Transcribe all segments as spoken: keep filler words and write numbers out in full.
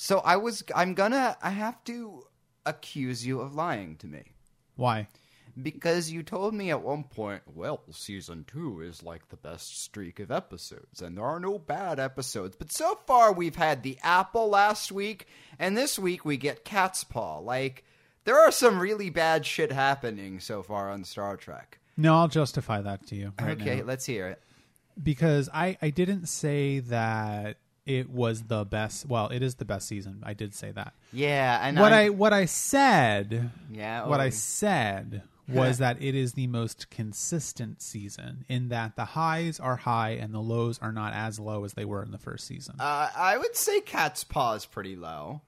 So I was, I'm gonna, I have to accuse you of lying to me. Why? Because you told me at one point, well, season two is like the best streak of episodes, and there are no bad episodes. But so far, we've had The Apple last week, and this week we get Cat's Paw. Like, there are some really bad shit happening so far on Star Trek. No, I'll justify that to you right Okay, now. let's hear it. Because I, I didn't say that it was the best. Well, it is the best season. I did say that. Yeah, and what I'm, I what I said. Yeah, what oh. I said was that it is the most consistent season in that the highs are high and the lows are not as low as they were in the first season. Uh, I would say Cat's Paw is pretty low.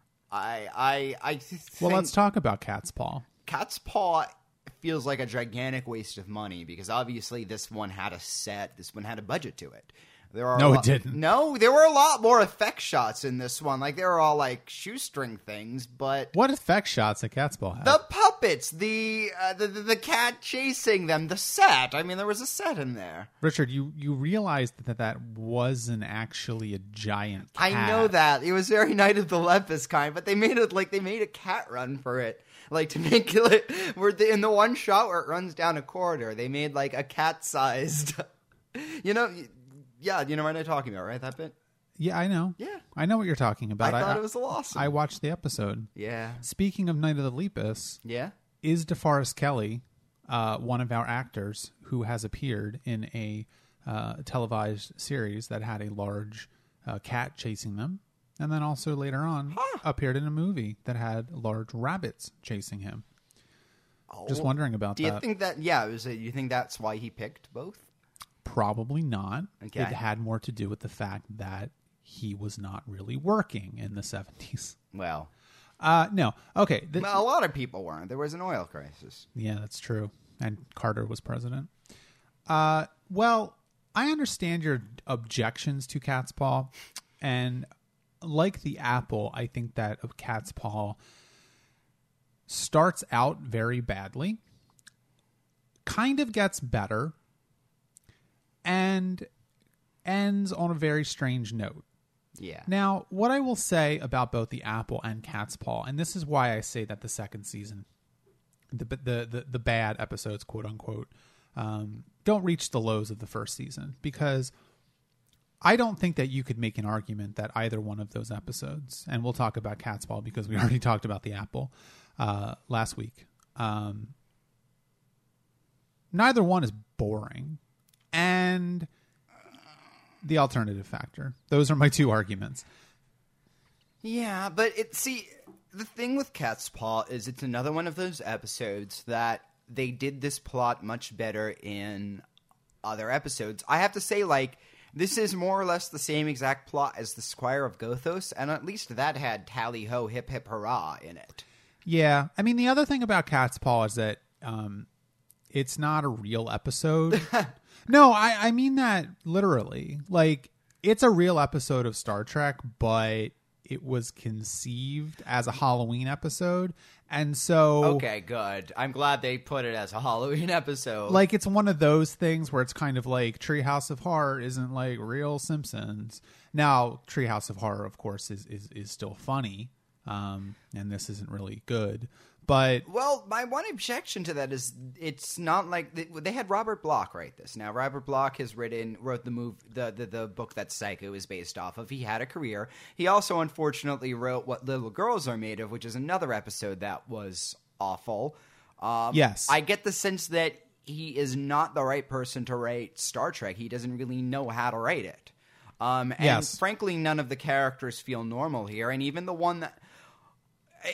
I I I think well, let's talk about Cat's Paw. Cat's Paw feels like a gigantic waste of money because obviously this one had a set, this one had a budget to it. There are no, a it lot, didn't. No, there were a lot more effect shots in this one. Like, they were all, like, shoestring things, but... What effect shots did Cat's Paw have? The puppets, the, uh, the, the the cat chasing them, the set. I mean, there was a set in there. Richard, you, you realized that that wasn't actually a giant cat. I know that. It was very Night of the Lepus kind, but they made it, like, they made a cat run for it. Like, to make it, like, where the, in the one shot where it runs down a corridor, they made, like, a cat-sized... you know... Yeah, you know what I'm talking about, right? That bit? Yeah, I know. Yeah. I know what you're talking about. I thought I, it was awesome. I watched the episode. Yeah. Speaking of Night of the Lepus, Yeah? is DeForest Kelley uh, one of our actors who has appeared in a uh, televised series that had a large uh, cat chasing them, and then also later on Huh. appeared in a movie that had large rabbits chasing him. Oh. Just wondering about Do you that. think that, yeah, was it, you think that's why he picked both? Probably not. Okay. It had more to do with the fact that he was not really working in the seventies. Well, Uh, no. Okay. The, well, a lot of people weren't. There was an oil crisis. Yeah, that's true. And Carter was president. Uh, well, I understand your objections to Cat's Paw. And like The Apple, I think that a Cat's Paw starts out very badly, kind of gets better, and ends on a very strange note. Yeah. Now, what I will say about both The Apple and Cat's Paw, and this is why I say that the second season, the the the, the bad episodes, quote unquote, um, don't reach the lows of the first season, because I don't think that you could make an argument that either one of those episodes, and we'll talk about Cat's Paw because we already talked about The Apple uh, last week, um, neither one is boring. And the alternative factor. Those are my two arguments. Yeah, but it see the thing with Cat's Paw is it's another one of those episodes that they did this plot much better in other episodes. I have to say, like, this is more or less the same exact plot as the Squire of Gothos, and at least that had tally ho, hip hip hurrah in it. Yeah, I mean, the other thing about Cat's Paw is that um, it's not a real episode. No, I, I mean that literally. Like, it's a real episode of Star Trek, but it was conceived as a Halloween episode. And so... Okay, good. I'm glad they put it as a Halloween episode. Like, it's one of those things where it's kind of like Treehouse of Horror isn't like real Simpsons. Now, Treehouse of Horror, of course, is, is, is still funny. Um, and this isn't really good. But well, my one objection to that is it's not like they, they had Robert Bloch write this. Now, Robert Bloch has written wrote the move the, the the book that Psycho is based off of. He had a career. He also unfortunately wrote What Little Girls Are Made Of, which is another episode that was awful. Um, yes, I get the sense that he is not the right person to write Star Trek. He doesn't really know how to write it. Um, and yes. frankly, none of the characters feel normal here, and even the one that. I,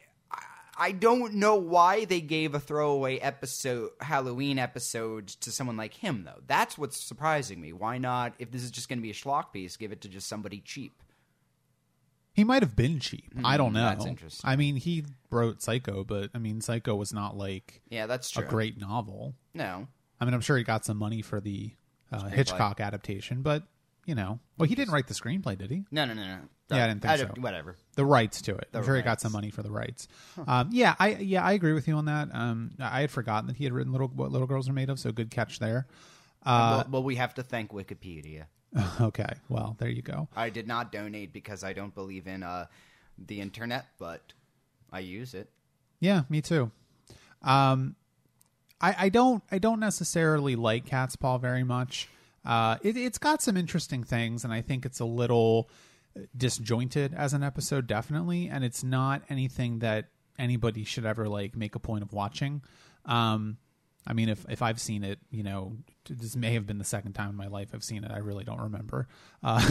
I don't know why they gave a throwaway episode, Halloween episode, to someone like him, though. That's what's surprising me. Why not, if this is just going to be a schlock piece, give it to just somebody cheap? He might have been cheap. Mm, I don't know. That's interesting. I mean, he wrote Psycho, but, I mean, Psycho was not, like, yeah, that's true. a great novel. No. I mean, I'm sure he got some money for the uh, Hitchcock adaptation, but, you know. Well, he didn't write the screenplay, did he? No, no, no, no. Yeah, I didn't think I so. Whatever. The rights to it. The I'm sure rights. he got some money for the rights. Huh. Um, yeah, I yeah I agree with you on that. Um, I had forgotten that he had written little what Little Girls Are Made Of, so good catch there. Uh, well, well, we have to thank Wikipedia. Okay, well, there you go. I did not donate because I don't believe in uh, the internet, but I use it. Yeah, me too. Um, I, I don't I don't necessarily like Cat's Paw very much. Uh, it, it's got some interesting things, and I think it's a little disjointed as an episode, definitely. And it's not anything that anybody should ever like make a point of watching. Um, I mean, if if I've seen it, you know, this may have been the second time in my life I've seen it. I really don't remember. Uh,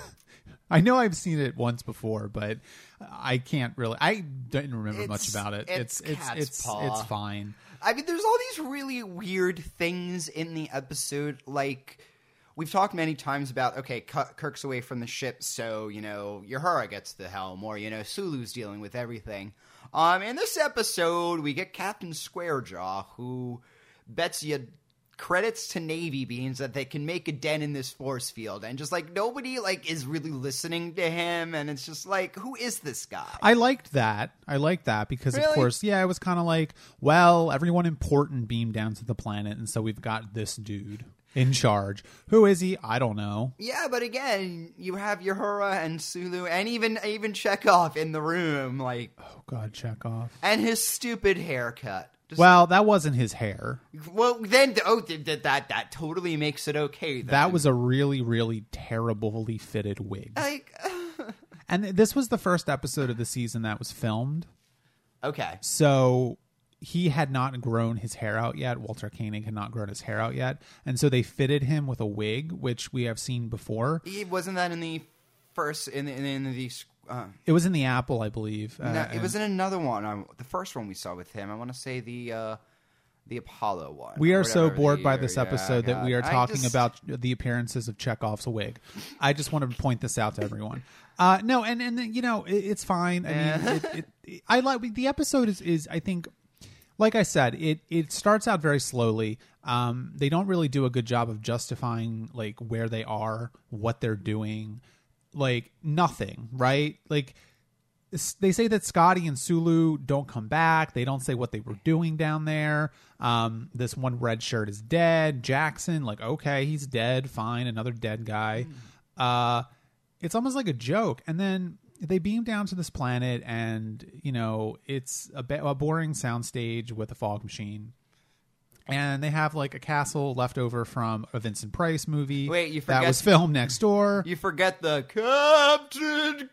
I know I've seen it once before, but I can't really. I didn't remember It's- much about it. it's It's it's Cat's it's, Paw. it's fine. I mean, there's all these really weird things in the episode. Like, we've talked many times about, okay, Kirk's away from the ship, so, you know, Uhura gets the helm, or, you know, Sulu's dealing with everything. Um, in this episode, we get Captain Squarejaw, who bets you credits to Navy Beans that they can make a dent in this force field, and just, like, nobody, like, is really listening to him, and it's just like, who is this guy? I liked that. I liked that because, of Really? course, yeah, it was kind of like, well, everyone important beamed down to the planet, and so we've got this dude in charge. Who is he? I don't know. Yeah, but again, you have Uhura and Sulu, and even even Chekhov in the room, like, Oh, God, check off. and his stupid haircut. Just, Well, that wasn't his hair. well, then, oh, th- th- that that totally makes it okay. Then. That was a really, really terribly fitted wig. like, And this was the first episode of the season that was filmed. okay. So he had not grown his hair out yet. Walter Koenig had not grown his hair out yet. And so they fitted him with a wig, which we have seen before. He, wasn't that in the first in the, in the uh, It was in the Apple, I believe. Uh, no, it and was in another one. Um, the first one we saw with him. I want to say the uh, the Apollo one. We or are so whatever the bored by year- this yeah, episode that we God. are I talking just- about the appearances of Chekhov's wig. I just want to point this out to everyone. Uh, no, and and you know it, it's fine. I mean, it, it, it, I like the episode is is I think, like I said, it it starts out very slowly. Um, they don't really do a good job of justifying like where they are, what they're doing, like nothing, right? Like they say that Scotty and Sulu don't come back. They don't say what they were doing down there. Um, this one red shirt is dead. Jackson, like, okay, he's dead. Fine, another dead guy. Uh, it's almost like a joke. And then they beam down to this planet, and you know, it's a, ba- a boring soundstage with a fog machine. And they have like a castle left over from a Vincent Price movie. Wait, you that forget- was filmed next door. You forget the Captain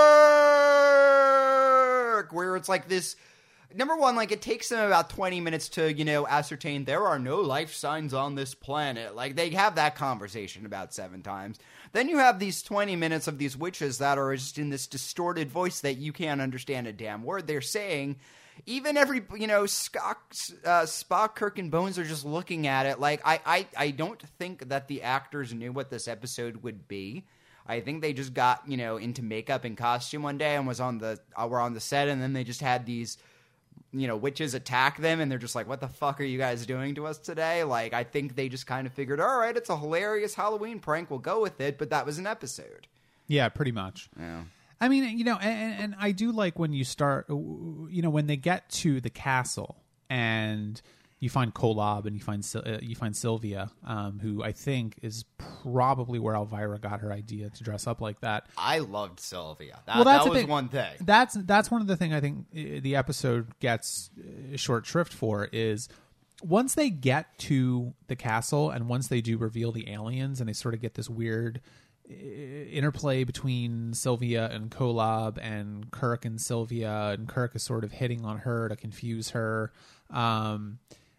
Kirk, where it's like this. Number one, like it takes them about twenty minutes to, you know, ascertain there are no life signs on this planet. Like they have that conversation about seven times. Then you have these twenty minutes of these witches that are just in this distorted voice that you can't understand a damn word they're saying. Even every, you know, Spock, uh, Spock, Kirk, and Bones are just looking at it. Like, I, I, I don't think that the actors knew what this episode would be. I think they just got, you know, into makeup and costume one day and was on the, uh, were on the set, and then they just had these, you know, witches attack them, and they're just like, what the fuck are you guys doing to us today? Like, I think they just kind of figured, all right, it's a hilarious Halloween prank, we'll go with it, but that was an episode. Yeah, pretty much. Yeah. I mean, you know, and, and I do like when you start, you know, when they get to the castle and you find Kolob and you find uh, you find Sylvia, um, who I think is probably where Elvira got her idea to dress up like that. I loved Sylvia. That, Well, that's that the was thing. one thing. That's that's one of the things I think uh, the episode gets uh, short shrift for is once they get to the castle and once they do reveal the aliens and they sort of get this weird interplay between Sylvia and Kolob and Kirk and Sylvia, and Kirk is sort of hitting on her to confuse her. Um,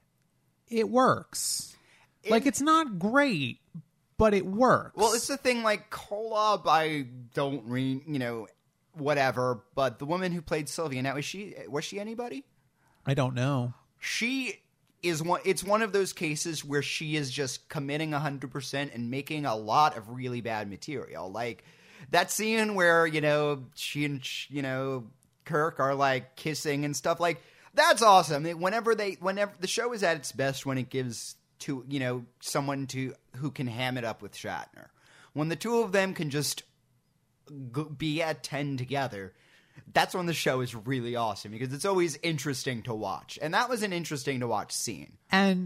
it works. It- like, it's not great, but it works. Well, it's the thing, like, Kolob, I don't read, you know, whatever, but the woman who played Sylvia, now, is she, was she anybody? I don't know. She is one, it's one of those cases where she is just committing one hundred percent and making a lot of really bad material. Like, that scene where, you know, she and, you know, Kirk are, like, kissing and stuff, like, that's awesome. Whenever they, whenever, the show is at its best when it gives to, you know, someone to, who can ham it up with Shatner. When the two of them can just g- be at ten together, that's when the show is really awesome because it's always interesting to watch. And that was an interesting to watch scene. And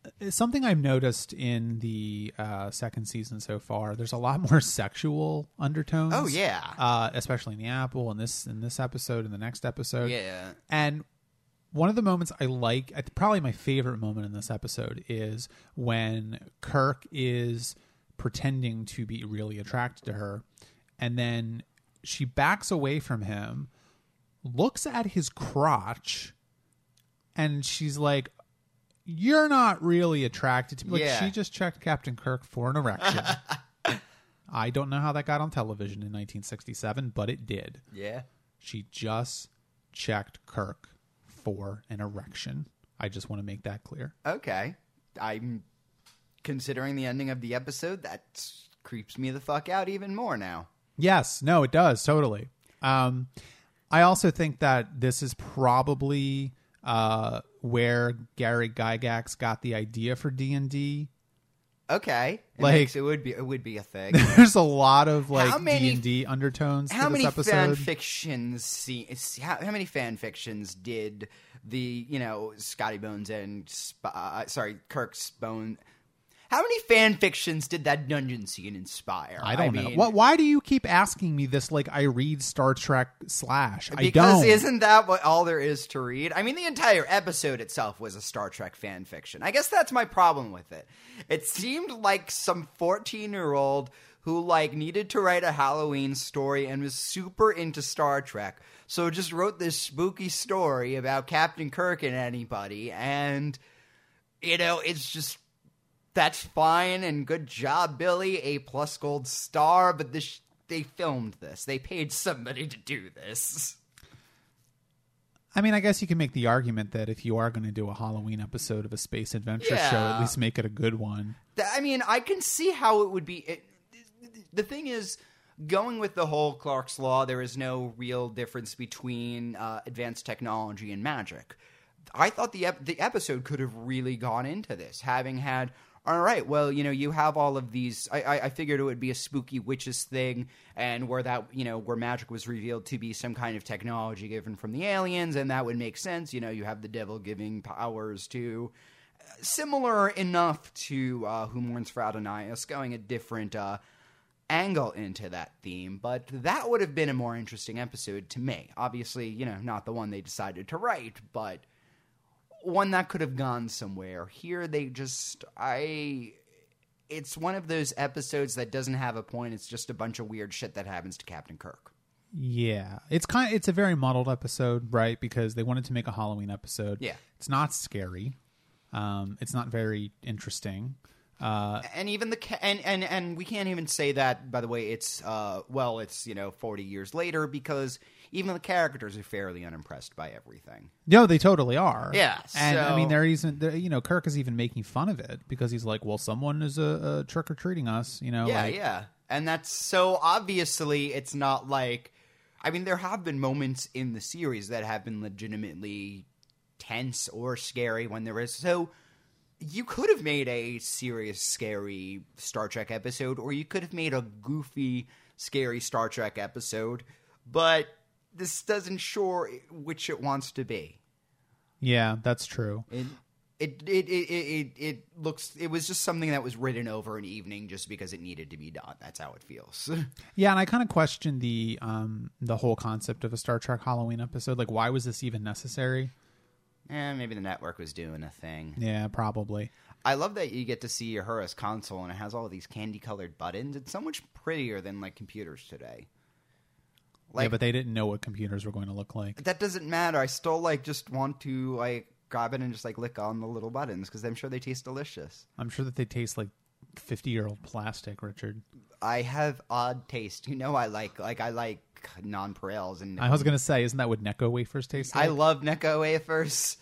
something I've noticed in the uh, second season so far, there's a lot more sexual undertones. Oh yeah, uh, especially in the Apple in this in this episode and the next episode. Yeah, and one of the moments I like, probably my favorite moment in this episode, is when Kirk is pretending to be really attracted to her, and then she backs away from him, looks at his crotch, and she's like, "You're not really attracted to me." Like, yeah. she just checked Captain Kirk for an erection. I don't know how that got on television in nineteen sixty-seven, but it did. Yeah. She just checked Kirk for an erection. I just want to make that clear. Okay. I'm considering the ending of the episode. That creeps me the fuck out even more now. Yes. No, it does. Totally. Um, I also think that this is probably uh, where Gary Gygax got the idea for D and D. Okay. It Like- makes, it would be it would be a thing. There's a lot of How like many- D and D undertones How to many this episode. fan fictions see how, how many fan fictions did the, you know, Scotty Bones and Sp- uh, sorry, Kirk's Bone How many fan fictions did that dungeon scene inspire? I don't I know. mean, What? Why do you keep asking me this? Like I read Star Trek slash. I Because don't. isn't that what all there is to read? I mean, the entire episode itself was a Star Trek fan fiction. I guess that's my problem with it. It seemed like some fourteen-year-old who like needed to write a Halloween story and was super into Star Trek, so just wrote this spooky story about Captain Kirk and anybody, and you know, it's just. That's fine and good job, Billy. A plus gold star, but this they filmed this. They paid somebody to do this. I mean, I guess you can make the argument that if you are going to do a Halloween episode of a space adventure Yeah. show, at least make it a good one. Th- I mean, I can see how it would be. It, the thing is, going with the whole Clark's Law, there is no real difference between uh, advanced technology and magic. I thought the ep- the episode could have really gone into this, having had. All right, well, you know, you have all of these. I, I, I figured it would be a spooky witches thing, and where that, you know, where magic was revealed to be some kind of technology given from the aliens, and that would make sense. You know, you have the devil giving powers to, similar enough to uh, Who Mourns for Adonais, going a different uh, angle into that theme, but that would have been a more interesting episode to me. Obviously, you know, not the one they decided to write, but. One that could have gone somewhere. Here they just I it's one of those episodes that doesn't have a point. It's just a bunch of weird shit that happens to Captain Kirk. Yeah, it's kind. Of, it's a very muddled episode, right? Because they wanted to make a Halloween episode. Yeah, it's not scary. Um, it's not very interesting. Uh, and even the ca- and, and and we can't even say that. By the way, it's uh well, it's you know forty years later because even the characters are fairly unimpressed by everything. No, they totally are. Yeah, and so- I mean, they're even they're, you know, Kirk is even making fun of it because he's like, "Well, someone is a, a trick or treating us," you know. Yeah, like, yeah, and that's so obviously it's not like. I mean, there have been moments in the series that have been legitimately tense or scary when there is so. You could have made a serious, scary Star Trek episode, or you could have made a goofy, scary Star Trek episode, but this doesn't show which it wants to be. Yeah, that's true. It it it it it, it looks. It was just something that was written over an evening just because it needed to be done. That's how it feels. Yeah, and I kind of question the um the whole concept of a Star Trek Halloween episode. Like, why was this even necessary? Eh, maybe the network was doing a thing. Yeah, probably. I love that you get to see her as console, and it has all these candy-colored buttons. It's so much prettier than like computers today. Like, yeah, but they didn't know what computers were going to look like. that doesn't matter. I still like just want to like grab it and just like lick on the little buttons because I'm sure they taste delicious. I'm sure that they taste like fifty-year-old plastic, Richard. I have odd taste. You know, I like like I like nonpareils and I was going to say, isn't that what Necco wafers taste like? I love Necco wafers.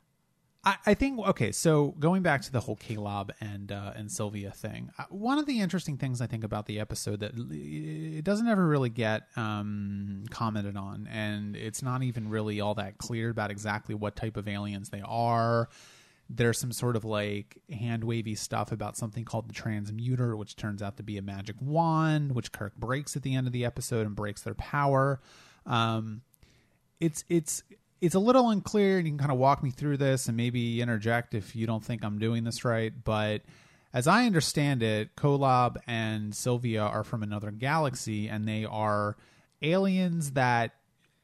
I, I think okay. So going back to the whole Caleb and uh, and Sylvia thing, uh, one of the interesting things I think about the episode that l- it doesn't ever really get um, commented on, and it's not even really all that clear about exactly what type of aliens they are. There's some sort of like hand wavy stuff about something called the transmuter, which turns out to be a magic wand, which Kirk breaks at the end of the episode and breaks their power. Um, it's it's. it's a little unclear, and you can kind of walk me through this and maybe interject if you don't think I'm doing this right. But as I understand it, Kolob and Sylvia are from another galaxy, and they are aliens that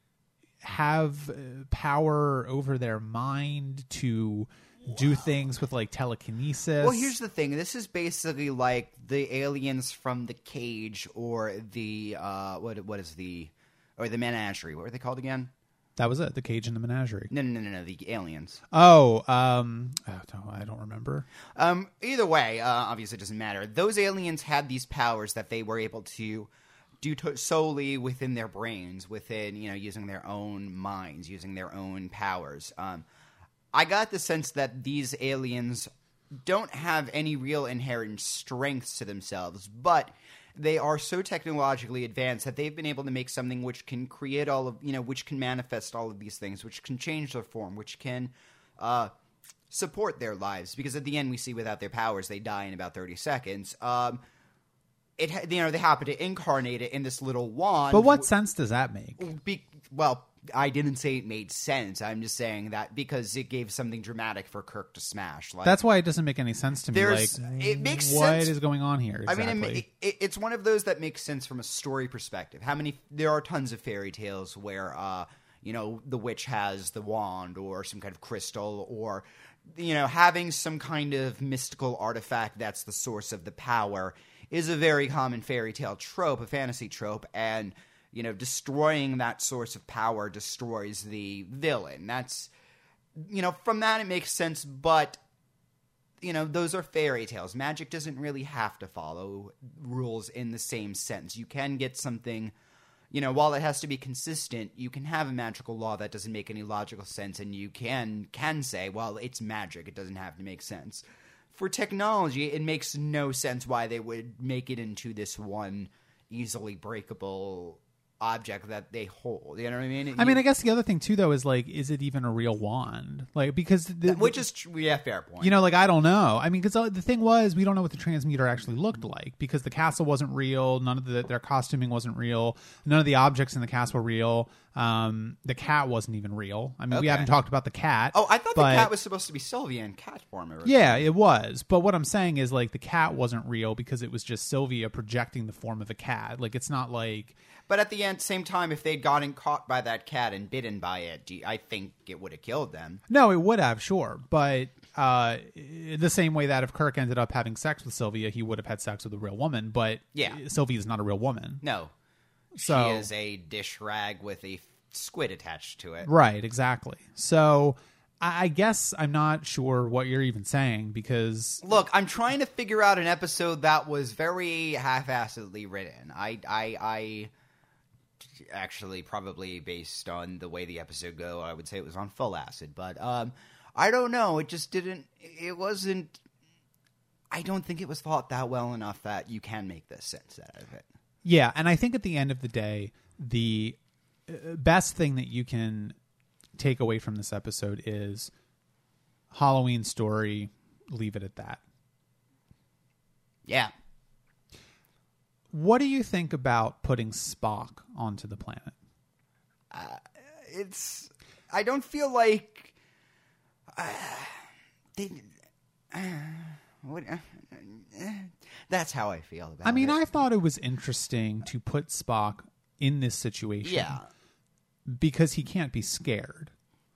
have power over their mind to do things with like telekinesis. Well, here's the thing. This is basically like the aliens from The Cage or the uh, what what is the or the Menagerie. What were they called again? That was it. The Cage and the Menagerie. No, no, no, no, no. The aliens. Oh, um, oh, no, I don't remember. Um, either way, uh, obviously it doesn't matter. Those aliens had these powers that they were able to do to- solely within their brains, within, you know, using their own minds, using their own powers. Um, I got the sense that these aliens don't have any real inherent strengths to themselves, but they are so technologically advanced that they've been able to make something which can create all of, you know, which can manifest all of these things, which can change their form, which can uh, support their lives. Because at the end, we see without their powers, they die in about thirty seconds. Um, it, you know, they happen to incarnate it in this little wand. But what sense does that make? Be, well, I didn't say it made sense. I'm just saying that because it gave something dramatic for Kirk to smash. Like, that's why it doesn't make any sense to me. Like, it makes what sense. is going on here? Exactly. I mean, it, it, it's one of those that makes sense from a story perspective. How many? There are tons of fairy tales where, uh, you know, the witch has the wand or some kind of crystal, or, you know, having some kind of mystical artifact that's the source of the power is a very common fairy tale trope, a fantasy trope, and, you know, destroying that source of power destroys the villain. That's, you know, from that it makes sense, but, you know, those are fairy tales. Magic doesn't really have to follow rules in the same sense. You can get something, you know, while it has to be consistent, you can have a magical law that doesn't make any logical sense, and you can can say, well, it's magic, it doesn't have to make sense. For technology, it makes no sense why they would make it into this one easily breakable object that they hold. You know what I mean? I mean, I guess the other thing too, though, is like, is it even a real wand? Like, because the, which is true. Yeah, fair point. You know, like, I don't know. I mean, because the thing was, we don't know what the transmuter actually looked like, because the castle wasn't real. None of the, their costuming wasn't real. None of the objects in the castle were real. Um, the cat wasn't even real. I mean, okay. we haven't talked about the cat. Oh, I thought but, the cat was supposed to be Sylvia in cat form. Yeah, it was. But what I'm saying is, like, the cat wasn't real because it was just Sylvia projecting the form of a cat. Like, it's not like... But at the end, same time, if they'd gotten caught by that cat and bitten by it, I think it would have killed them. No, it would have, sure. But uh, the same way that if Kirk ended up having sex with Sylvia, he would have had sex with a real woman. But yeah. Sylvia's not a real woman. No. So, she is a dish rag with a squid attached to it. Right, exactly. So I guess I'm not sure what you're even saying, because... Look, I'm trying to figure out an episode that was very half-assedly written. I... I, I actually, probably based on the way the episode go, I would say it was on full acid. But um, I don't know. It just didn't... It wasn't... I don't think it was thought that well enough that you can make this sense out of it. Yeah, and I think at the end of the day, the best thing that you can take away from this episode is Halloween story, leave it at that. Yeah. What do you think about putting Spock onto the planet? Uh, it's... I don't feel like... Uh, they... Uh, what... Uh, uh, that's how I feel about it. I mean, it. I thought it was interesting to put Spock in this situation. Yeah. Because he can't be scared.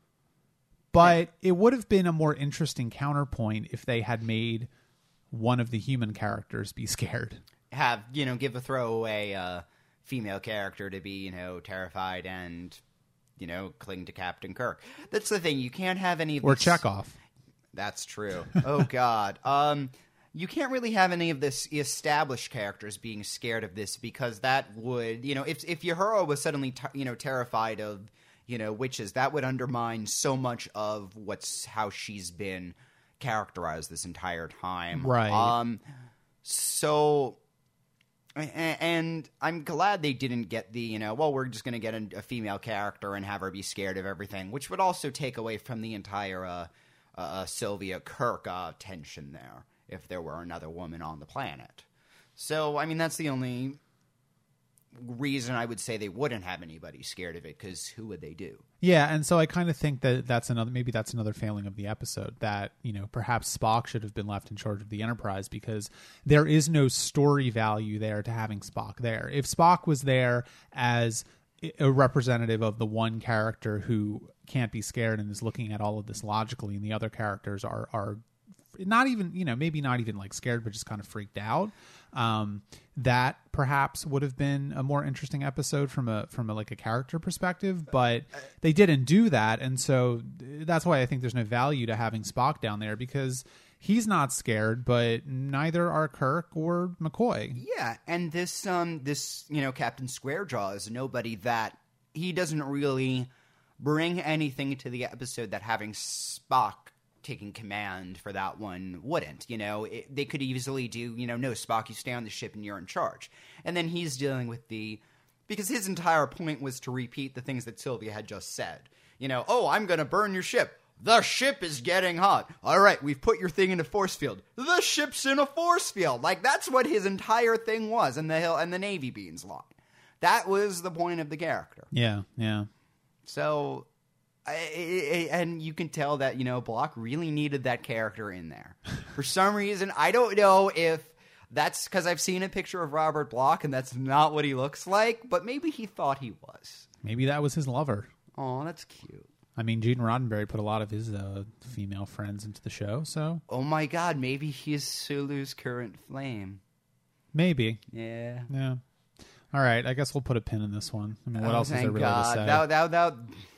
But it would have been a more interesting counterpoint if they had made one of the human characters be scared. Have, you know, give a throwaway uh, female character to be, you know, terrified and, you know, cling to Captain Kirk. That's the thing. You can't have any of Or this... Chekhov. That's true. Oh, God. Um, you can't really have any of this established characters being scared of this, because that would, you know, if if Uhura was suddenly, t- you know, terrified of, you know, witches, that would undermine so much of what's how she's been characterized this entire time. Right. Um. So, and I'm glad they didn't get the, you know, well, we're just going to get a, a female character and have her be scared of everything, which would also take away from the entire uh, uh, Sylvia Kirk uh, tension there, if there were another woman on the planet. So, I mean, that's the only reason I would say they wouldn't have anybody scared of it, because who would they do? Yeah, and so I kind of think that that's another maybe that's another failing of the episode, that, you know, perhaps Spock should have been left in charge of the Enterprise, because there is no story value there to having Spock there. If Spock was there as a representative of the one character who can't be scared and is looking at all of this logically, and the other characters are are not even, you know, maybe not even like scared, but just kind of freaked out, um, that perhaps would have been a more interesting episode from a from a, like a character perspective. But they didn't do that, and so that's why I think there's no value to having Spock down there, because he's not scared, but neither are Kirk or McCoy. Yeah, and this um this you know Captain Squarejaw is nobody that he doesn't really bring anything to the episode that having Spock taking command for that one wouldn't. You know, it, they could easily do, you know, no, Spock, you stay on the ship and you're in charge. And then he's dealing with the, because his entire point was to repeat the things that Sylvia had just said. You know, oh, I'm going to burn your ship. The ship is getting hot. All right, we've put your thing in a force field. The ship's in a force field. Like, that's what his entire thing was, and the hill and the Navy Beans line. That was the point of the character. Yeah, yeah. So, I, I, and you can tell that, you know, Block really needed that character in there. For some reason, I don't know if that's because I've seen a picture of Robert Block and that's not what he looks like, but maybe he thought he was. Maybe that was his lover. Oh, that's cute. I mean, Gene Roddenberry put a lot of his uh, female friends into the show, so... Oh my god, maybe he's Sulu's current flame. Maybe. Yeah. Yeah. All right, I guess we'll put a pin in this one. I mean, what oh, else is there really god. to say? That, that, that,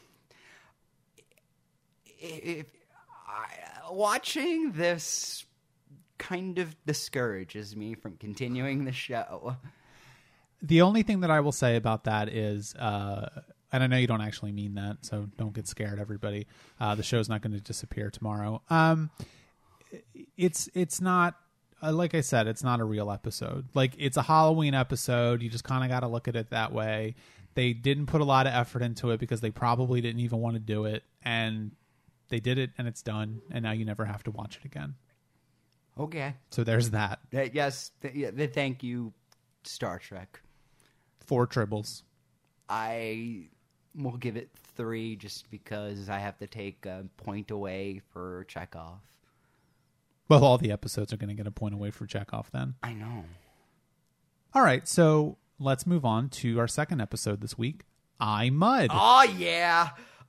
if, I, watching this kind of discourages me from continuing the show. The only thing that I will say about that is, uh, and I know you don't actually mean that, so don't get scared, everybody. Uh, the show's not going to disappear tomorrow. Um, it's it's not, uh, like I said, it's not a real episode. Like, it's a Halloween episode. You just kind of got to look at it that way. They didn't put a lot of effort into it because they probably didn't even want to do it, and they did it, and it's done, and now you never have to watch it again. Okay. So there's that. Uh, yes, th- yeah, th- thank you, Star Trek. Four tribbles. I will give it three just because I have to take a point away for Chekhov. Well, all the episodes are going to get a point away for Chekhov then. I know. All right, so let's move on to our second episode this week, I, Mud. Oh, yeah.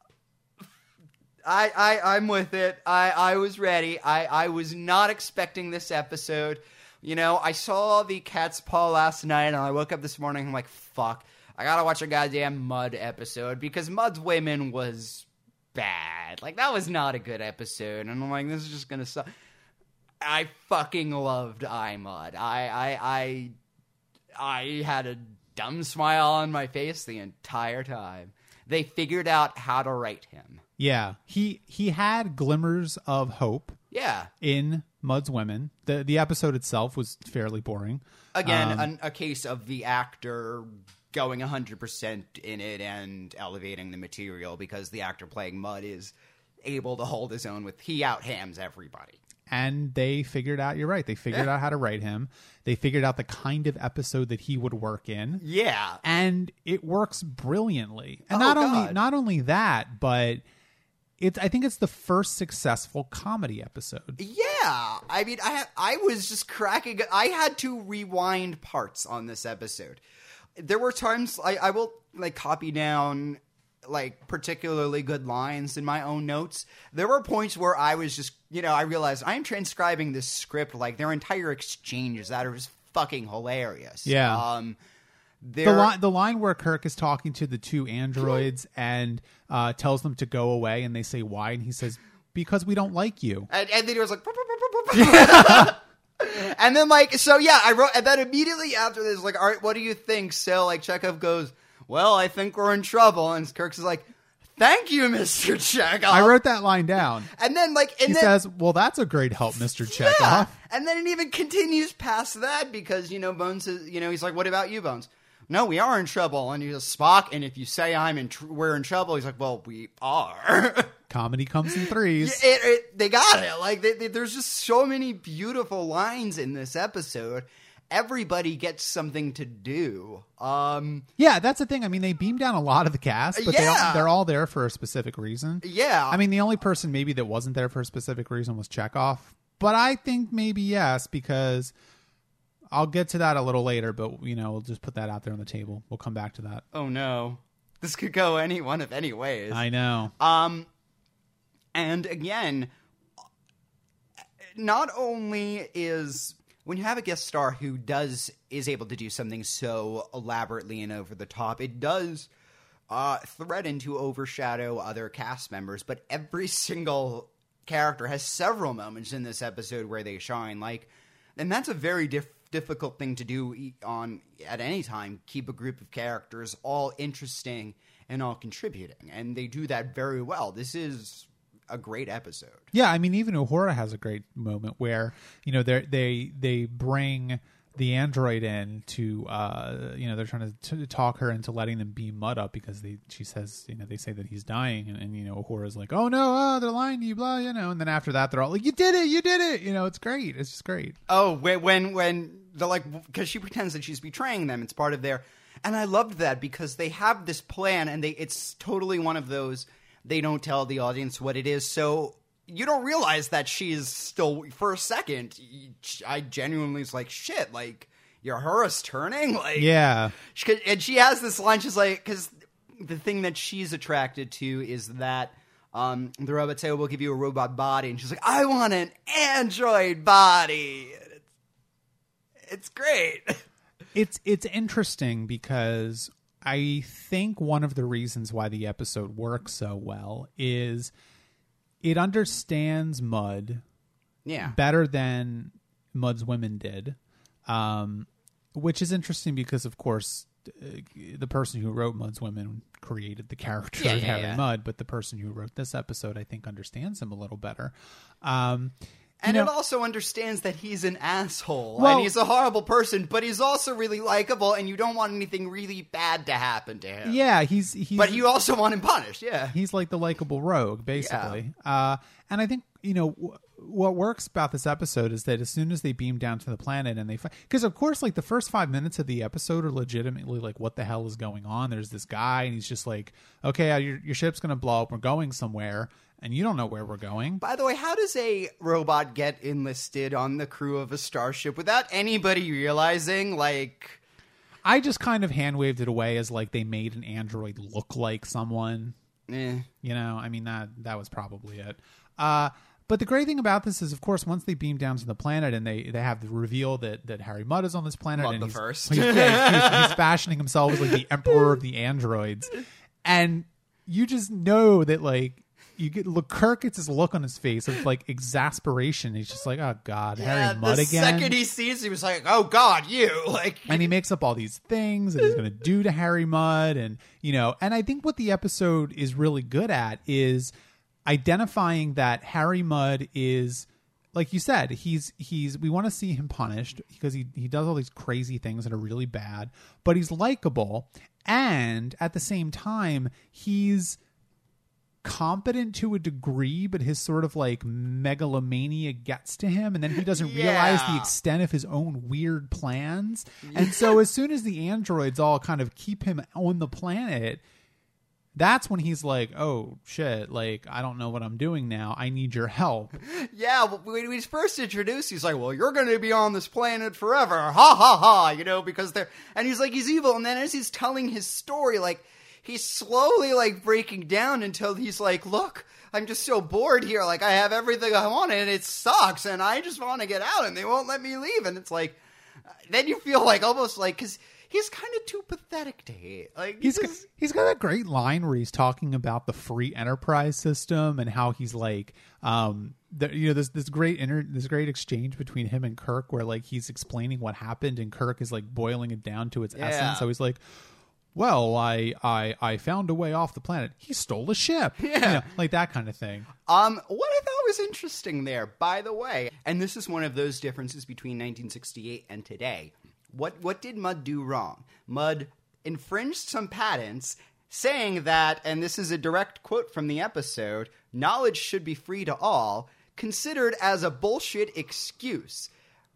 I, I, I'm with it. I, I was ready. I, I was not expecting this episode. You know, I saw the Cat's Paw last night, and I woke up this morning, I'm like, fuck, I gotta watch a goddamn Mud episode, because Mud's Women was bad. Like, that was not a good episode, and I'm like, this is just gonna suck. I fucking loved I, Mud. I, I, I, I had a dumb smile on my face the entire time. They figured out how to write him. Yeah, he he had glimmers of hope. Yeah. In Mud's Women. The the episode itself was fairly boring. Again, um, an, a case of the actor going one hundred percent in it and elevating the material, because the actor playing Mud is able to hold his own with, he out-hams everybody. And they figured out, you're right, they figured Yeah. out how to write him. They figured out the kind of episode that he would work in. Yeah. And it works brilliantly. And Oh, not God. only not only that, but it's I think it's the first successful comedy episode. Yeah. I mean, I I was just cracking. I had to rewind parts on this episode. There were times I, I will like copy down like particularly good lines in my own notes. There were points where I was just, you know, I realized I'm transcribing this script, like their entire exchanges that are just fucking hilarious. Yeah. Um, The line, the line where Kirk is talking to the two androids and uh, tells them to go away, and they say why, and he says, because we don't like you. And, and then he was like, and then like, so yeah, I wrote, and then immediately after this, like, all right, what do you think? So like, Chekhov goes, well, I think we're in trouble, and Kirk's is like, thank you, Mister Chekhov. I wrote that line down. And then like, and he then, says, well, that's a great help, Mister Chekhov. yeah, and then it even continues past that, because you know, Bones is, you know, he's like, what about you, Bones? No, we are in trouble. And he's a Spock, and if you say I'm in, tr- we're in trouble, he's like, well, we are. Comedy comes in threes. It, it, they got it. Like, they, they, there's just so many beautiful lines in this episode. everybody gets something to do. Um, yeah, that's the thing. I mean, they beam down a lot of the cast, but Yeah. they all, they're all there for a specific reason. yeah. I mean, the only person maybe that wasn't there for a specific reason was Chekhov. But I think maybe yes, because I'll get to that a little later, but, you know, we'll just put that out there on the table. We'll come back to that. oh, no. This could go any one of any ways. I know. Um, and again, not only is when you have a guest star who does is able to do something so elaborately and over the top, it does uh, threaten to overshadow other cast members. But every single character has several moments in this episode where they shine. Like, and that's a very diff- difficult thing to do e- on at any time. Keep a group of characters all interesting and all contributing, and they do that very well. This is a great episode. Yeah, I mean, even Uhura has a great moment where, you know, they they they bring the android in to, uh, you know, they're trying to, to talk her into letting them beam Mud up because they, she says, you know, they say that he's dying, and, and you know, Uhura's like, oh no, oh, they're lying to you, blah, you know, and then after that, they're all like, you did it, you did it, you know, it's great, it's just great. Oh, when when, when they're like, because she pretends that she's betraying them, it's part of their, and I loved that because they have this plan, and they it's totally one of those, they don't tell the audience what it is, so you don't realize that she's still, for a second, I genuinely was like, shit, like, Uhura's turning? Like, Yeah. She, and she has this line, she's like, because the thing that she's attracted to is that um, the robots say, oh, we'll give you a robot body, and she's like, I want an android body. It's, it's great. It's it's interesting because I think one of the reasons why the episode works so well is it understands Mud Yeah. better than Mud's women did, um, which is interesting because, of course, uh, the person who wrote Mud's Women created the character Yeah, of yeah, Harry yeah. Mudd, but the person who wrote this episode, I think, understands him a little better. Um, And you it know- also understands that he's an asshole, Well- and he's a horrible person, but he's also really likable, and you don't want anything really bad to happen to him. yeah, he's he's But you also want him punished, yeah. he's like the likable rogue, basically. Uh, and I think, you know, w- what works about this episode is that as soon as they beam down to the planet and they fight, because of course, like the first five minutes of the episode are legitimately like, what the hell is going on? There's this guy and he's just like, okay, uh, your, your ship's going to blow up. We're going somewhere. And you don't know where we're going. By the way, how does a robot get enlisted on the crew of a starship without anybody realizing, like... I just kind of hand waved it away as like they made an android look like someone. Eh. You know, I mean, that that was probably it. Uh, but the great thing about this is, of course, once they beam down to the planet and they, they have the reveal that, that Harry Mudd is on this planet. Mudd and the he's, first. he's, yeah, he's, he's, he's fashioning himself as like the emperor of the androids. And you just know that, like, you get look. Kirk gets this look on his face of like exasperation. He's just like, "Oh God, Yeah, Harry Mudd the again." second he sees, he was like, "Oh God, you!" Like, And he makes up all these things that he's going to do to Harry Mudd, and you know. And I think what the episode is really good at is identifying that Harry Mudd is, like you said, he's he's. We want to see him punished because he he does all these crazy things that are really bad, but he's likable, and at the same time, he's competent to a degree, but his sort of like megalomania gets to him, and then he doesn't realize the Yeah. extent of his own weird plans. And so as soon as the androids all kind of keep him on the planet, that's when he's like, oh shit, like I don't know what I'm doing now, I need your help. yeah, when he's first introduced, he's like, "Well, you're going to be on this planet forever, ha ha ha!" You know, because they're and he's like, he's evil, and then as he's telling his story, like. He's slowly, like, breaking down until he's like, look, I'm just so bored here. Like, I have everything I want, and it sucks, and I just want to get out, and they won't let me leave. And it's like, then you feel like, almost like, because he's kind of too pathetic to hate. Like, He's just, got, he's got a great line where he's talking about the free enterprise system and how he's like, um, the, you know, this this great inter, this great exchange between him and Kirk where like he's explaining what happened and Kirk is like boiling it down to its Yeah. essence. So he's like, well, I, I I found a way off the planet. He stole a ship. Yeah. You know, like that kind of thing. Um, what I thought was interesting there, by the way, and this is one of those differences between nineteen sixty-eight and today. What what did Mudd do wrong? Mudd infringed some patents, saying that, and this is a direct quote from the episode, knowledge should be free to all, considered as a bullshit excuse.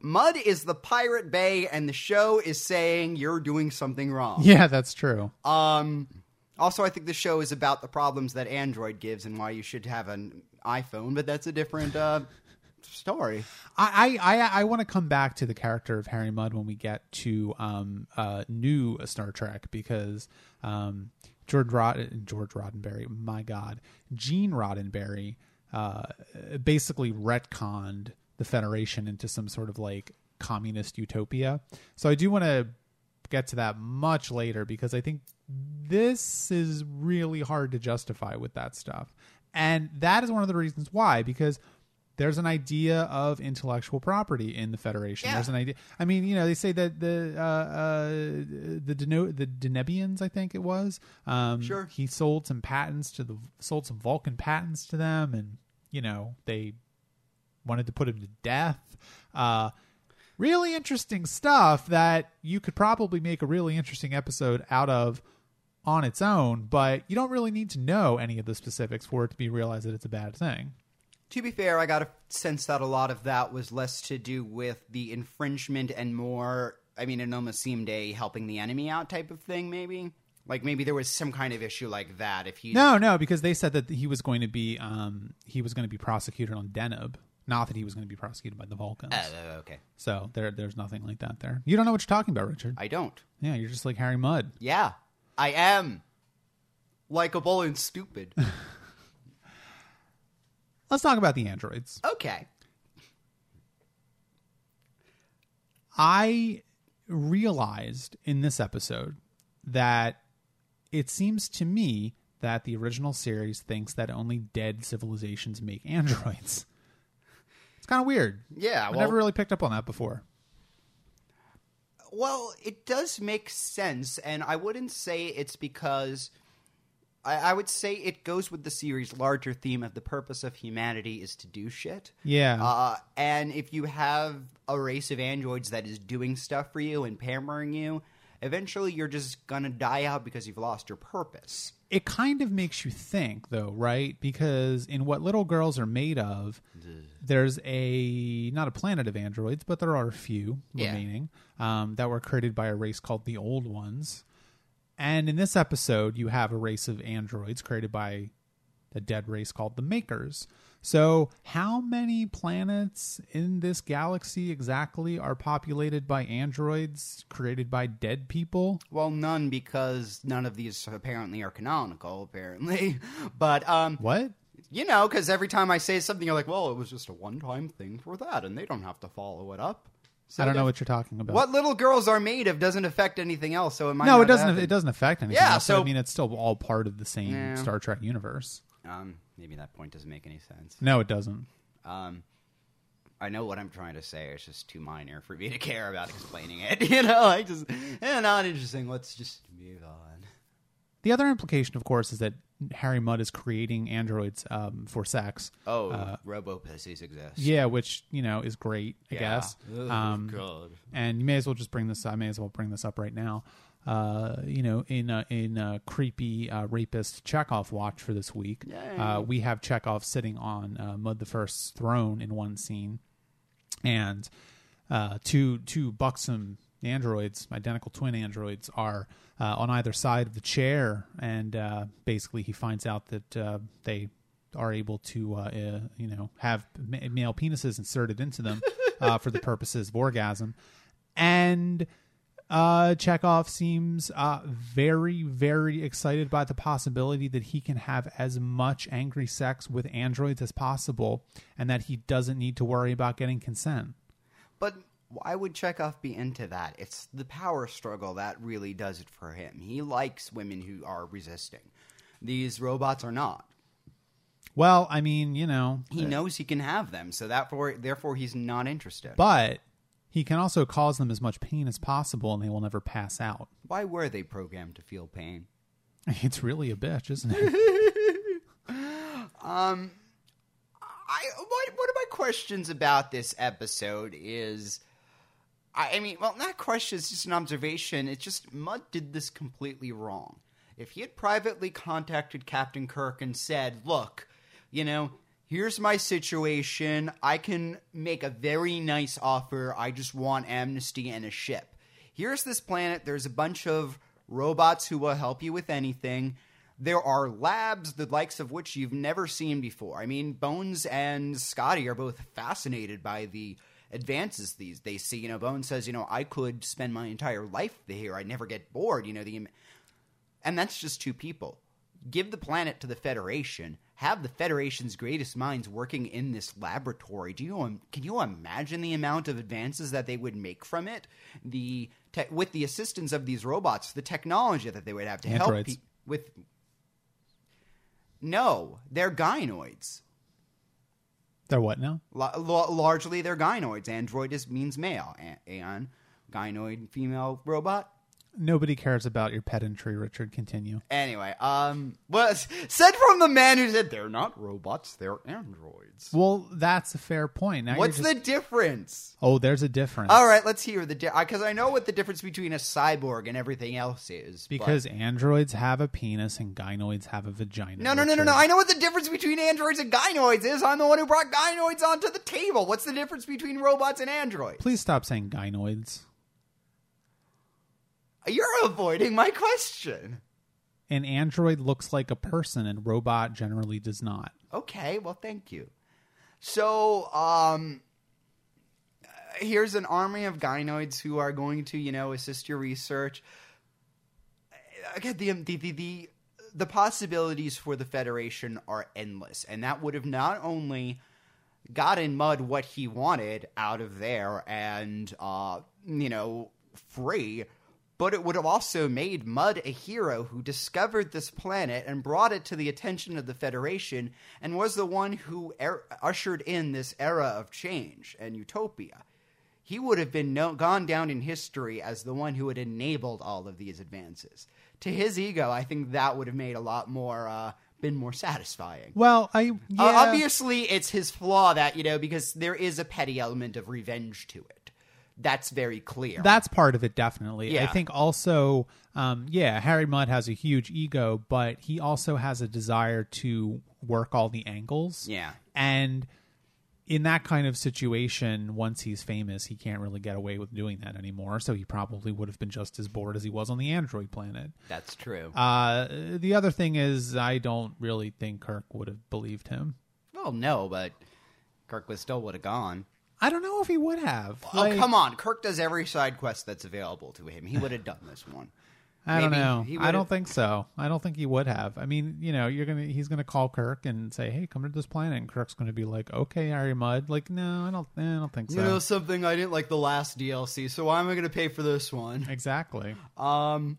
Mud is the Pirate Bay, and the show is saying you're doing something wrong. Yeah, that's true. Um, also, I think the show is about the problems that Android gives and why you should have an iPhone, but that's a different uh, story. I I, I, I want to come back to the character of Harry Mudd when we get to um, uh, new Star Trek, because um, George Rod- George Roddenberry, my God, Gene Roddenberry, uh, basically retconned the Federation into some sort of like communist utopia. So I do want to get to that much later, because I think this is really hard to justify with that stuff. And that is one of the reasons why, because there's an idea of intellectual property in the Federation. Yeah. There's an idea. I mean, you know, they say that the uh, uh, the Deno- the Denebians, I think it was. Um, Sure. He sold some patents to the sold some Vulcan patents to them, and you know they wanted to put him to death. Uh, really interesting stuff that you could probably make a really interesting episode out of on its own, but you don't really need to know any of the specifics for it to be realized that it's a bad thing. To be fair, I got a sense that a lot of that was less to do with the infringement and more, I mean, it almost seemed a helping the enemy out type of thing, maybe? Like, maybe there was some kind of issue like that. If he No, no, because they said that he was going to be um, he was going to be prosecuted on Deneb, not that he was going to be prosecuted by the Vulcans. Oh, okay. So there, there's nothing like that there. You don't know what you're talking about, Richard. I don't. Yeah, you're just like Harry Mudd. Yeah, I am. Likeable and stupid. Let's talk about the androids. Okay. I realized in this episode that it seems to me that the original series thinks that only dead civilizations make androids. It's kind of weird. Yeah, I well, never really picked up on that before. Well, it does make sense, and I wouldn't say it's because... I, I would say it goes with the series' larger theme of the purpose of humanity is to do shit. Yeah. Uh, and if you have a race of androids that is doing stuff for you and pampering you, eventually you're just gonna die out because you've lost your purpose. It kind of makes you think, though, right? Because in What Little Girls Are Made Of, there's a, not a planet of androids, but there are a few Yeah. remaining um, that were created by a race called the Old Ones. And in this episode, you have a race of androids created by a dead race called the Makers. So how many planets in this galaxy exactly are populated by androids created by dead people? Well, none, because none of these apparently are canonical, apparently. But, um... What? You know, because every time I say something, you're like, well, it was just a one-time thing for that, and they don't have to follow it up. So I don't know if- what you're talking about. What Little Girls Are Made Of doesn't affect anything else, so it might No, not it doesn't. happen. It doesn't affect anything. Yeah, else, but so- I mean, it's still all part of the same Yeah. Star Trek universe. Um, maybe that point doesn't make any sense. No, it doesn't. Um, I know what I'm trying to say. It's just too minor for me to care about explaining it. You know, like just eh, not interesting. Let's just move on. The other implication, of course, is that Harry Mudd is creating androids um, for sex. Oh, Uh, robo-pussies exist. Yeah, which you know is great, I Yeah. guess. Oh, Um, God. And you may as well just bring this. I may as well bring this up right now. Uh, you know, in uh, in uh, creepy uh, rapist Chekhov watch for this week, Yay. uh, we have Chekhov sitting on uh, Mudd the First's throne in one scene, and uh, two two buxom androids, identical twin androids, are uh, on either side of the chair, and uh, basically he finds out that uh, they are able to, uh, uh, you know, have ma- male penises inserted into them uh, for the purposes of orgasm, and uh, Chekhov seems uh, very, very excited by the possibility that he can have as much angry sex with androids as possible, and that he doesn't need to worry about getting consent. But why would Chekhov be into that? It's the power struggle that really does it for him. He likes women who are resisting. These robots are not. Well, I mean, you know, He knows he can have them, so therefore, therefore he's not interested. but he can also cause them as much pain as possible, and they will never pass out. Why were they programmed to feel pain? It's really a bitch, isn't it? Um, I what, one of my questions about this episode is, I, I mean, well, not questions, just an observation. It's just Mudd did this completely wrong. If he had privately contacted Captain Kirk and said, "Look, you know, here's my situation. I can make a very nice offer. I just want amnesty and a ship. Here's this planet. There's a bunch of robots who will help you with anything. There are labs, the likes of which you've never seen before. I mean, Bones and Scotty are both fascinated by the advances these they see. You know, Bones says, you know, I could spend my entire life here. I'd never get bored. You know, the and that's just two people. Give the planet to the Federation. Have the Federation's greatest minds working in this laboratory. Do you can you imagine the amount of advances that they would make from it? The te- with the assistance of these robots, the technology that they would have to Androids. help pe- with. No, they're gynoids. They're what now? L- l- largely, they're gynoids. Android is means male. A- and gynoid, female robot. Nobody cares about your pedantry, Richard. Continue. Anyway, um, well, said from the man who said they're not robots, they're androids. Well, that's a fair point. Now What's you're just... the difference? Oh, there's a difference. All right, let's hear the because di- I know what the difference between a cyborg and everything else is. Because but... androids have a penis and gynoids have a vagina. No, no, no, no, no. I know what the difference between androids and gynoids is. I'm the one who brought gynoids onto the table. What's the difference between robots and androids? Please stop saying gynoids. You're avoiding my question. An android looks like a person and robot generally does not. Okay, well, thank you. So, um, here's an army of gynoids who are going to, you know, assist your research. Again, the, the, the, the, the possibilities for the Federation are endless. And that would have not only gotten Mudd what he wanted out of there and, uh, you know, free, but it would have also made Mudd a hero who discovered this planet and brought it to the attention of the Federation and was the one who er- ushered in this era of change and utopia. He would have been no- gone down in history as the one who had enabled all of these advances. To his ego, I think that would have made a lot more, uh, been more satisfying. Well, I yeah. Uh, obviously, it's his flaw that, you know, because there is a petty element of revenge to it. That's very clear. That's part of it, definitely. Yeah. I think also, um, yeah, Harry Mudd has a huge ego, but he also has a desire to work all the angles. Yeah. And in that kind of situation, once he's famous, he can't really get away with doing that anymore. So he probably would have been just as bored as he was on the android planet. That's true. Uh, the other thing is, I don't really think Kirk would have believed him. Well, no, but Kirk was still would have gone. I don't know if he would have. Oh, Like, come on. Kirk does every side quest that's available to him. He would have done this one. I don't Maybe know. he I don't would've- think so. I don't think he would have. I mean, you know, you're gonna he's gonna call Kirk and say, "Hey, come to this planet," and Kirk's gonna be like, "Okay, Harry Mudd." Like, no, I don't. eh, I don't think so. You know something? I didn't like the last D L C, so why am I going to pay for this one? Exactly. Um.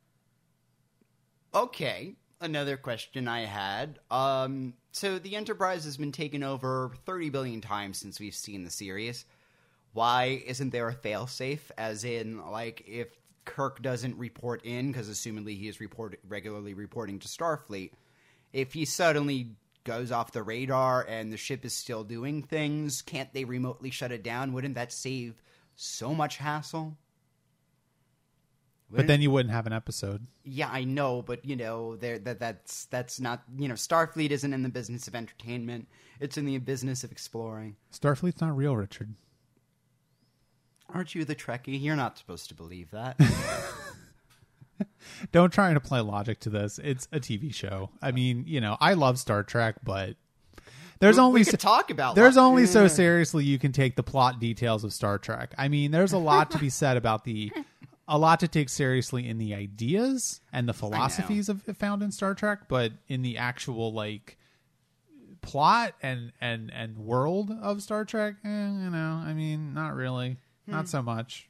Okay, another question I had. Um. So the Enterprise has been taken over thirty billion times since we've seen the series. Why isn't there a failsafe? As in, like, if Kirk doesn't report in, because assumedly he is report- regularly reporting to Starfleet, if he suddenly goes off the radar and the ship is still doing things, can't they remotely shut it down? Wouldn't that save so much hassle? But then you wouldn't have an episode. Yeah, I know, but you know, there that that's that's not, you know, Starfleet isn't in the business of entertainment. It's in the business of exploring. Starfleet's not real, Richard. Aren't you the Trekkie? You're not supposed to believe that. Don't try to play logic to this. It's a T V show. I mean, you know, I love Star Trek, but there's we, only we could so, talk about there's lo- only so seriously you can take the plot details of Star Trek. I mean, there's a lot to be said about the a lot to take seriously in the ideas and the philosophies of found in Star Trek, but in the actual like plot and and and world of Star Trek, eh, you know, I mean, not really, hmm. not so much.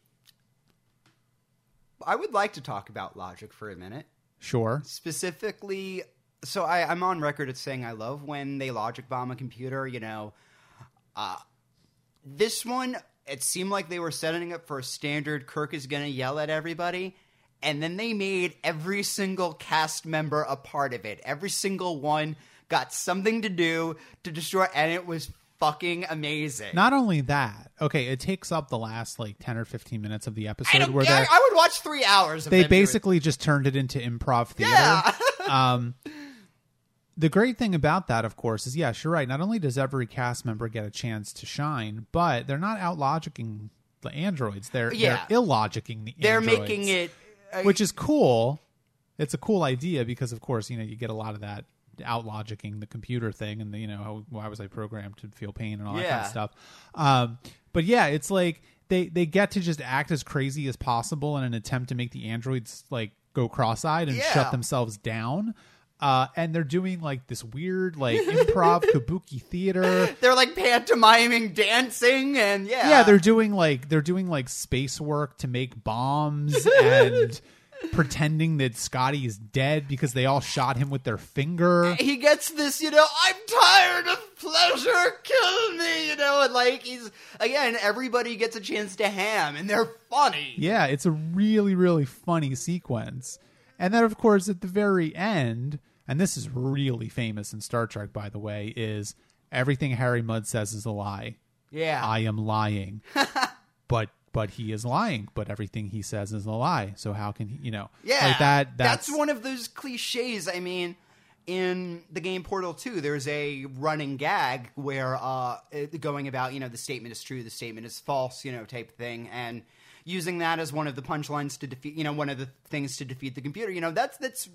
I would like to talk about logic for a minute. Sure. Specifically, so I, I'm on record as saying I love when they logic bomb a computer. You know, uh, this one, it seemed like they were setting up for a standard Kirk is going to yell at everybody, and then they made every single cast member a part of it. Every single one got something to do to destroy, and it was fucking amazing. Not only that, okay, it takes up the last like ten or fifteen minutes of the episode. I don't where care. I would watch three hours of They them basically just turned it into improv theater. Yeah. um, the great thing about that, of course, is, yes, you're right. Not only does every cast member get a chance to shine, but they're not out-logicking the androids. They're, Yeah. they're ill-logicking the They're androids. making it... Uh, which is cool. It's a cool idea because, of course, you know, you get a lot of that out-logicking the computer thing and, the, you know, how, why was I programmed to feel pain and all that kind Yeah. of stuff. Um, but, yeah, it's like they, they get to just act as crazy as possible in an attempt to make the androids, like, go cross-eyed and Yeah. shut themselves down. Uh, and they're doing like this weird like improv kabuki theater. They're like pantomiming dancing and yeah. Yeah, they're doing like they're doing like space work to make bombs and pretending that Scotty is dead because they all shot him with their finger. He gets this, you know, I'm tired of pleasure, kill me, you know, and like he's, again, everybody gets a chance to ham and they're funny. Yeah, it's a really, really funny sequence. And then, of course, at the very end, and this is really famous in Star Trek, by the way, is everything Harry Mudd says is a lie. Yeah. I am lying. but but he is lying, but everything he says is a lie. So how can he, you know, Yeah. like that? That's, that's one of those cliches. I mean, in the game Portal two, there's a running gag where uh, it- going about, you know, the statement is true, the statement is false, you know, type thing, and using that as one of the punchlines to defeat, you know, one of the things to defeat the computer. You know, that's that's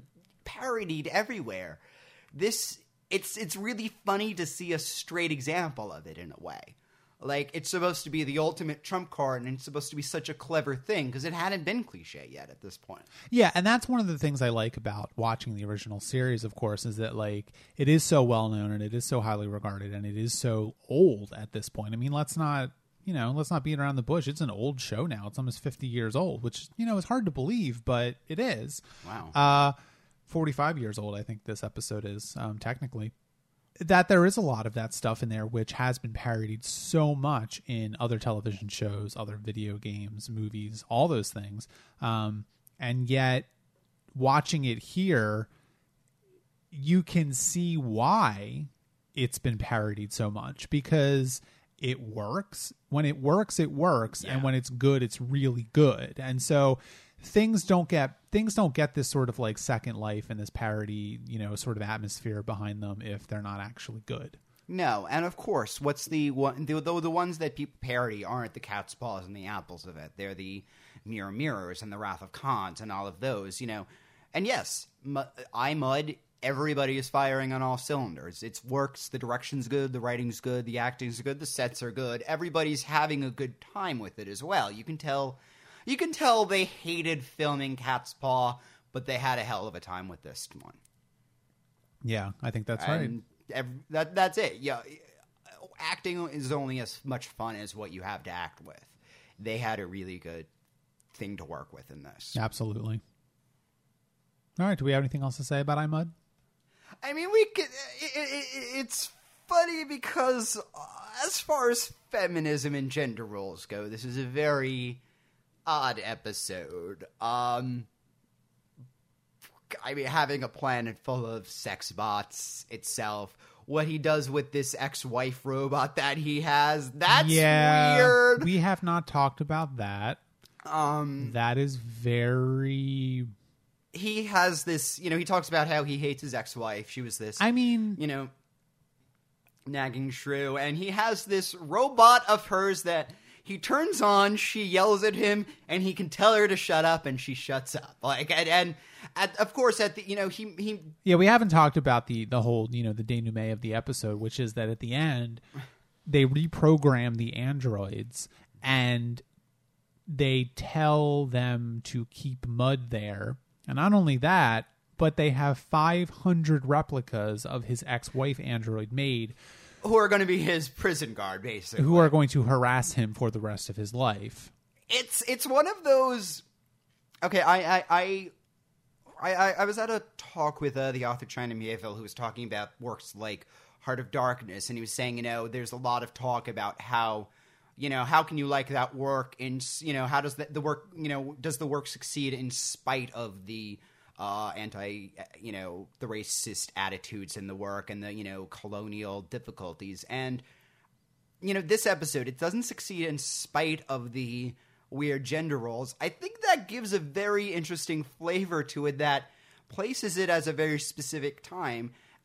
parodied everywhere. This it's it's really funny to see a straight example of it in a way. Like, it's supposed to be the ultimate trump card, and it's supposed to be such a clever thing because it hadn't been cliche yet at this point. Yeah, and that's one of the things I like about watching the original series, of course, is that like it is so well known and it is so highly regarded and it is so old at this point. I mean, let's not, you know, let's not beat around the bush. It's an old show now. It's almost fifty years old, which, you know, is hard to believe, but it is. Wow. Uh, forty-five years old, I think this episode is, um, technically. That there is a lot of that stuff in there which has been parodied so much in other television shows, other video games, movies, all those things. Um, and yet, watching it here, you can see why it's been parodied so much because it works. When it works, it works, Yeah. and when it's good, it's really good. And so things don't get things don't get this sort of like second life and this parody, you know, sort of atmosphere behind them if they're not actually good. No, and of course, what's the one? The, the, the ones that people parody aren't the cat's paws and the apples of it. They're the Mirror Mirrors and the Wrath of Khans and all of those, you know. And yes, M- I Mud. Everybody is firing on all cylinders. It works. The direction's good. The writing's good. The acting's good. The sets are good. Everybody's having a good time with it as well. You can tell. You can tell they hated filming Cat's Paw, but they had a hell of a time with this one. Yeah, I think that's right. And ev- that that's it. Yeah, acting is only as much fun as what you have to act with. They had a really good thing to work with in this. Absolutely. All right. Do we have anything else to say about iMud? I mean, we could. It, it, it's funny because uh, as far as feminism and gender roles go, this is a very odd episode. Um, I mean, having a planet full of sex bots itself. What he does with this ex-wife robot that he has, that's yeah, weird. We have not talked about that. Um, that is very... he has this, you know, he talks about how he hates his ex-wife. She was this, I mean... you know, nagging shrew. And he has this robot of hers that he turns on, she yells at him, and he can tell her to shut up, and she shuts up. Like, and, and at, of course, at the, you know, he, he... Yeah, we haven't talked about the, the whole, you know, the denouement of the episode, which is that at the end, they reprogram the androids, and they tell them to keep Mud there. And not only that, but they have five hundred replicas of his ex-wife android made. Who are going to be his prison guard, basically. Who are going to harass him for the rest of his life. It's it's one of those... Okay, I... I, I I, I, I was at a talk with uh, the author China Mieville, who was talking about works like Heart of Darkness, and he was saying, you know, there's a lot of talk about how, you know, how can you like that work, and, you know, how does the, the work, you know, does the work succeed in spite of the uh, anti, you know, the racist attitudes in the work and the, you know, colonial difficulties. And, you know, this episode, it doesn't succeed in spite of the weird gender roles. I think that gives a very interesting flavor to it that places it as a very specific time.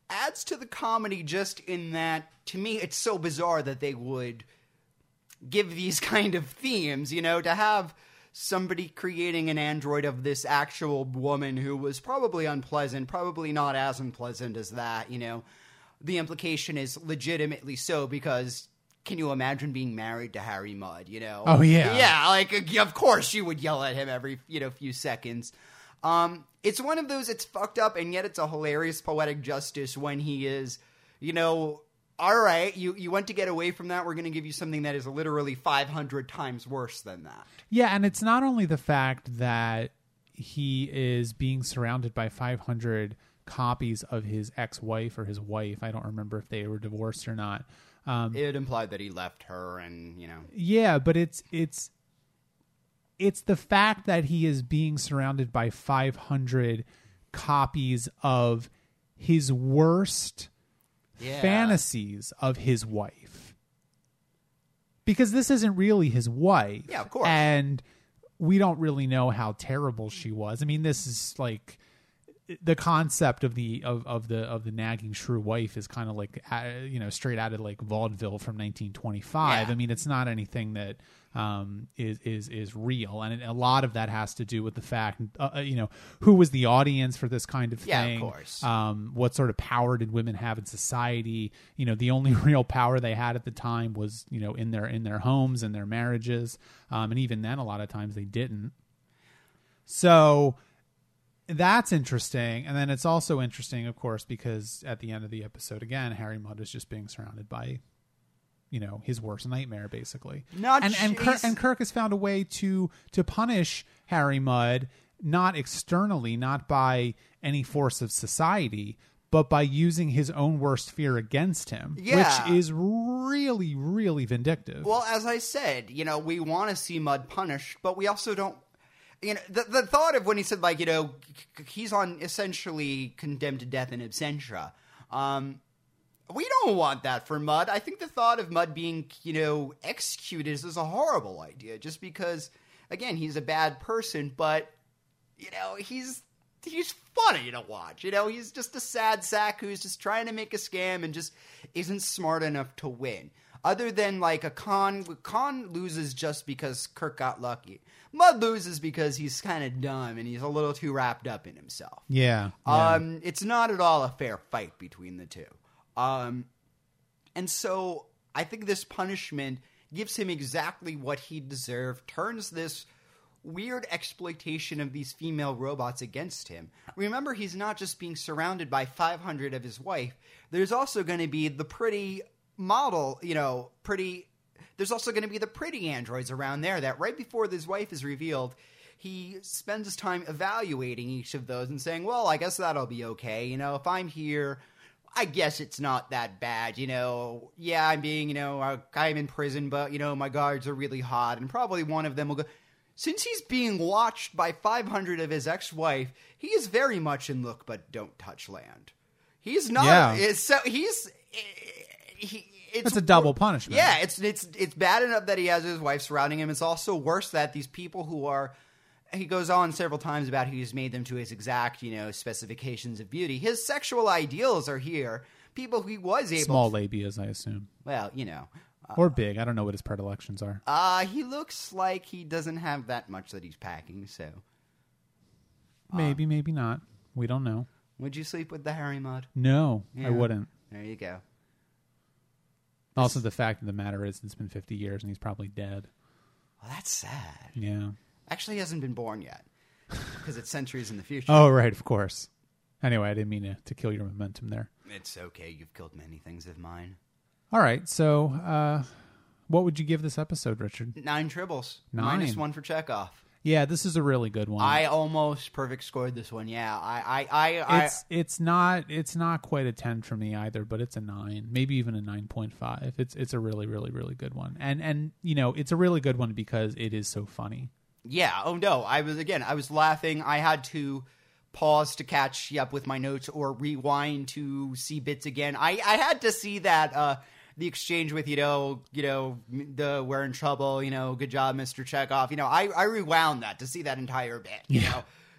adds to the comedy just in that, to me, it's so bizarre that they would give these kind of themes, you know, to have somebody creating an android of this actual woman who was probably unpleasant, probably not as unpleasant as that, you know. The implication is legitimately so, because can you imagine being married to Harry Mudd, you know? Oh, yeah. Yeah, like, of course you would yell at him every, you know, few seconds. Um, it's one of those, it's fucked up, and yet it's a hilarious poetic justice when he is, you know, all right, you, you went to get away from that, we're going to give you something that is literally five hundred times worse than that. Yeah, and it's not only the fact that he is being surrounded by five hundred copies of his ex-wife or his wife. I don't remember if they were divorced or not. Um, it implied that he left her and, you know. Yeah, but it's it's it's the fact that he is being surrounded by five hundred copies of his worst yeah. fantasies of his wife. Because this isn't really his wife. Yeah, of course. And we don't really know how terrible she was. I mean, this is like the concept of the of, of the of the nagging shrew wife is kind of like uh, you know, straight out of like vaudeville from nineteen twenty-five. Yeah. I mean, it's not anything that um, is is is real, and a lot of that has to do with the fact, uh, you know, who was the audience for this kind of thing. Yeah, of course. Um, what sort of power did women have in society? You know, the only real power they had at the time was, you know, in their in their homes and their marriages, um, and even then, a lot of times they didn't. So that's interesting. And then it's also interesting, of course, because at the end of the episode, again, Harry Mudd is just being surrounded by, you know, his worst nightmare, basically. Not and and Kirk, and Kirk has found a way to to punish Harry Mudd, not externally, not by any force of society, but by using his own worst fear against him, yeah. which is really, really vindictive. Well, as I said, you know, we want to see Mudd punished, but we also don't. You know, the, the thought of when he said, like, you know, he's on essentially condemned to death in absentia. Um, we don't want that for Mudd. I think the thought of Mudd being, you know, executed is, is a horrible idea, just because, again, he's a bad person, but, you know, he's he's funny to watch. You know, he's just a sad sack who's just trying to make a scam and just isn't smart enough to win. Other than, like, a Khan, Khan loses just because Kirk got lucky. Mudd loses because he's kind of dumb and he's a little too wrapped up in himself. Yeah, yeah. Um, it's not at all a fair fight between the two. Um, and so I think this punishment gives him exactly what he deserved, turns this weird exploitation of these female robots against him. Remember, he's not just being surrounded by five hundred of his wife. There's also going to be the pretty model, you know, pretty... There's also going to be the pretty androids around there that right before his wife is revealed, he spends his time evaluating each of those and saying, well, I guess that'll be okay. You know, if I'm here, I guess it's not that bad. You know, yeah, I'm being, you know, I'm in prison, but, you know, my guards are really hot. And probably one of them will go. Since he's being watched by five hundred of his ex-wife, he is very much in look but don't touch land. He's not. Yeah. So he's... He, It's That's a double punishment. Yeah, it's it's it's bad enough that he has his wife surrounding him. It's also worse that these people who are... He goes on several times about he's made them to his exact, you know, specifications of beauty. His sexual ideals are here. People who he was able... Small labias, I assume. Well, you know. Uh, or big. I don't know what his predilections are. Uh, he looks like he doesn't have that much that he's packing, so... Maybe, uh, maybe not. We don't know. Would you sleep with the Harry Mudd? No, yeah. I wouldn't. There you go. Also, the fact of the matter is it's been fifty years and he's probably dead. Well, that's sad. Yeah. Actually, he hasn't been born yet because it's centuries in the future. Oh, right, of course. Anyway, I didn't mean to, to kill your momentum there. It's okay. You've killed many things of mine. All right, so uh, what would you give this episode, Richard? Nine tribbles. Nine. Minus one for Chekhov. Yeah, this is a really good one. I almost perfect scored this one. Yeah, I, I, I, it's it's not it's not quite a ten for me either, but it's a nine, maybe even a nine point five. It's it's a really really really good one, and and you know it's a really good one because it is so funny. Yeah. Oh no, I was again. I was laughing. I had to pause to catch up with my notes or rewind to see bits again. I, I had to see that. Uh, The exchange with, you know, you know, the we're in trouble, you know, good job, Mister Chekhov. You know, I, I rewound that to see that entire bit, you yeah. know,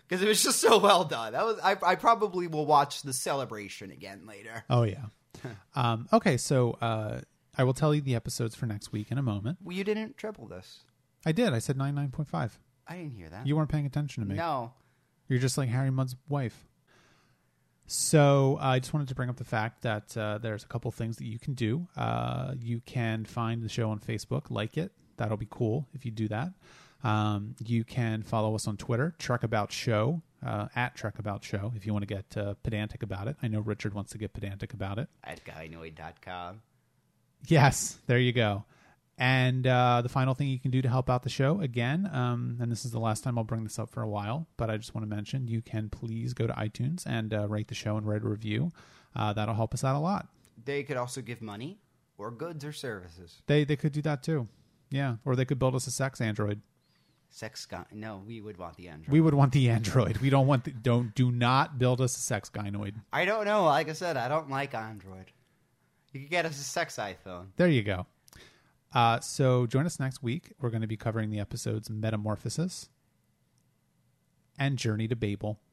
because it was just so well done. That was I, I probably will watch the celebration again later. Oh, yeah. um, okay, so uh, I will tell you the episodes for next week in a moment. Well, you didn't triple this. I did. I said ninety-nine point five. I didn't hear that. You weren't paying attention to me. No. You're just like Harry Mudd's wife. So uh, I just wanted to bring up the fact that uh, there's a couple things that you can do. Uh, you can find the show on Facebook, like it. That'll be cool if you do that. Um, you can follow us on Twitter, Trek About Show, uh, at Trek About Show, if you want to get uh, pedantic about it. I know Richard wants to get pedantic about it. At gynoid dot com. Yes, there you go. And uh, the final thing you can do to help out the show, again, um, and this is the last time I'll bring this up for a while, but I just want to mention, you can please go to iTunes and uh, rate the show and write a review. Uh, that'll help us out a lot. They could also give money or goods or services. They they could do that too. Yeah, or they could build us a sex android. Sex guy? No, we would want the android. We would want the android. We don't want the, don't do not build us a sex gynoid. I don't know. Like I said, I don't like Android. You could get us a sex iPhone. There you go. Uh, so join us next week. We're going to be covering the episodes Metamorphosis and Journey to Babel.